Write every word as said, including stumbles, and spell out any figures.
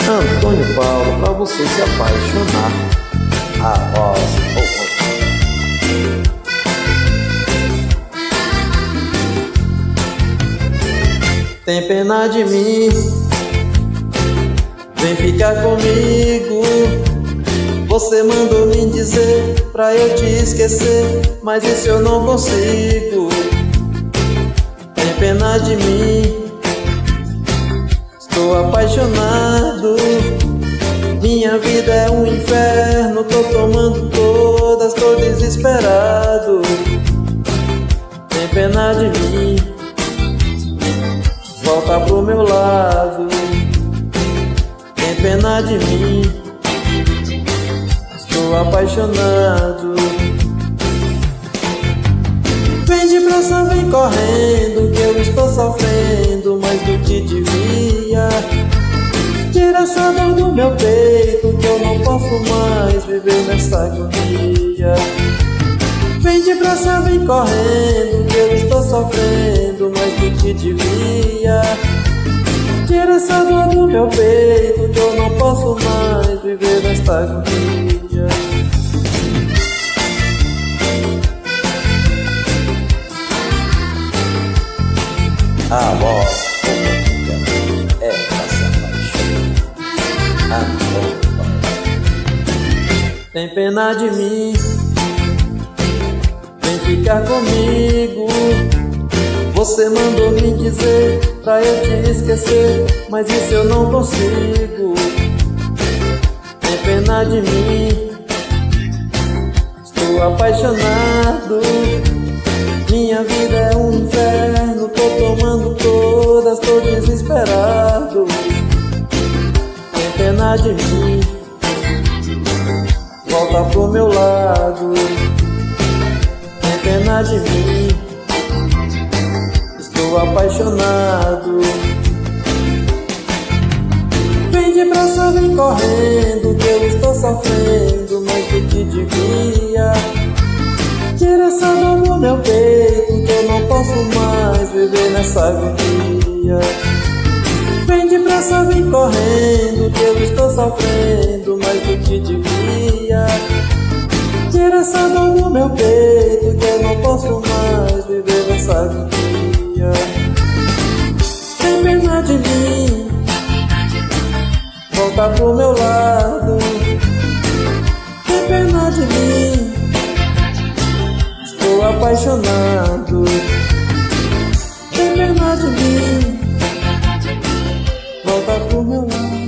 Antônio Paulo, pra você se apaixonar. A voz, oh, oh. Tem pena de mim, vem ficar comigo. Você mandou me dizer pra eu te esquecer, mas isso eu não consigo. Tem pena de mim, estou apaixonado. Minha vida é um inferno, tô tomando todas, tô desesperado. Tem pena de mim, volta pro meu lado. Tem pena de mim, estou apaixonado. Vem depressa, vem correndo, que eu estou sofrendo mais do que devia. Tira essa dor do meu peito, que eu não posso mais viver nessa agonia. Vem depressa, vem correndo, que eu estou sofrendo mais do que devia. Tira essa dor do meu peito, que eu não posso mais viver nesta agonia. A voz romântica é pra se apaixonar. Tem pena de mim, vem ficar comigo. Você mandou me dizer pra eu te esquecer, mas isso eu não consigo. Tem pena de mim, estou apaixonado. Minha vida é um inferno, tô tomando todas, tô desesperado. Tem pena de mim, volta pro meu lado. Tem pena de mim, estou apaixonado. Vem depressa, vem correndo, que eu estou sofrendo mais do que devia. Tira essa dor do meu peito, que eu não posso mais viver nessa agonia. Vem depressa, vem correndo, que eu estou sofrendo mais do que devia. Tira essa dor do meu peito, que eu não posso mais viver nessa agonia. Tem pena de mim, volta pro meu lado. Tem pena de mim, estou apaixonado. Tem pena de mim, volta pro meu lado.